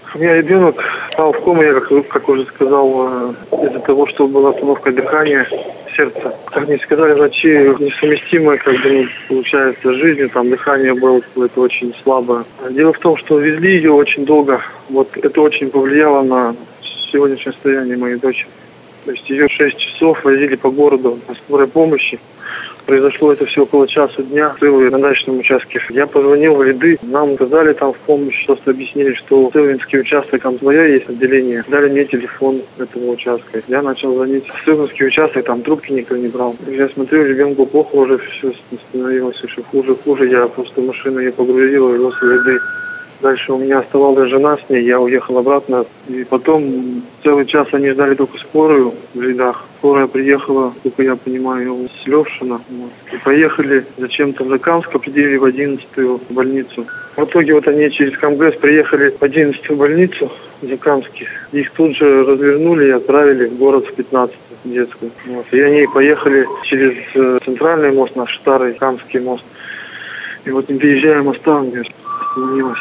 У меня ребенок стал в кому, я как уже сказал, из-за того, что была остановка дыхания, сердца. Как мне сказали врачи, несовместимое, получается, с жизнью, там дыхание было какое-то очень слабое. Дело в том, что везли ее очень долго. Вот это очень повлияло на сегодняшнее состояние моей дочери. То есть ее 6 часов возили по городу на скорой помощи. Произошло это все около часа дня на дачном участке. Я позвонил в ряды, нам сказали там в помощь, просто объяснили, что Сывинский участок, там своя есть отделение. Дали мне телефон этого участка. Я начал звонить в Сывинский участок, там трубки никто не брал. Я смотрю, ребенку плохо, уже все становилось еще хуже. Я просто машину ее погрузил и вез в ряды. Дальше у меня оставалась жена с ней, я уехал обратно. И потом целый час они ждали только скорую в рядах. Скорая приехала, только я понимаю, с Левшина. И поехали зачем-то в Закамск, определили в 11-ю больницу. В итоге вот они через КМГС приехали в 11-ю больницу в Закамске. Их тут же развернули и отправили в город в 15-ю детскую. И они поехали через центральный мост, наш старый Камский мост. И вот не доезжая моста, мне остановилась.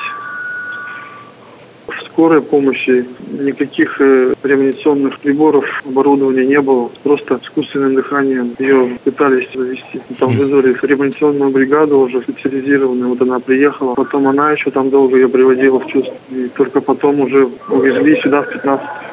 В скорой помощи никаких реанимационных приборов, оборудования не было. Просто искусственным дыханием ее пытались завести. Там вызвали реанимационную бригаду уже специализированную. Вот она приехала. Потом она еще там долго ее приводила в чувство. И только потом уже увезли сюда в 15